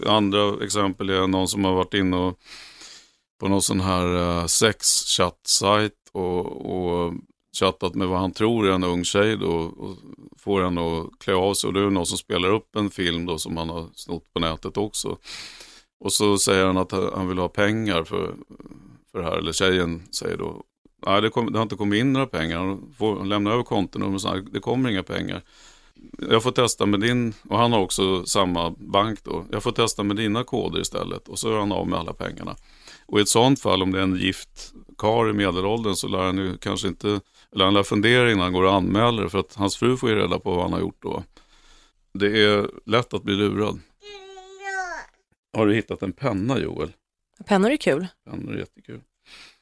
andra exempel är någon som har varit inne och på någon sån här sex-chatt-sajt och chattat med vad han tror är en ung tjej då, och får henne att klä av sig, och det är någon som spelar upp en film då som han har snott på nätet också. Och så säger han att han vill ha pengar för det här, eller tjejen säger då, nej det har inte kommit in några pengar, han lämnar över kontonummer och så här, det kommer inga pengar. Jag får testa med din, och han har också samma bank då, jag får testa med dina koder istället, och så är han av med alla pengarna. Och i ett sånt fall, om det är en gift karl i medelåldern, så lär han ju kanske inte, eller han lär fundera innan han går och anmäler det, för att hans fru får ju reda på vad han har gjort då. Det är lätt att bli lurad. Har du hittat en penna, Joel? Pennor är kul. Pennor är jättekul.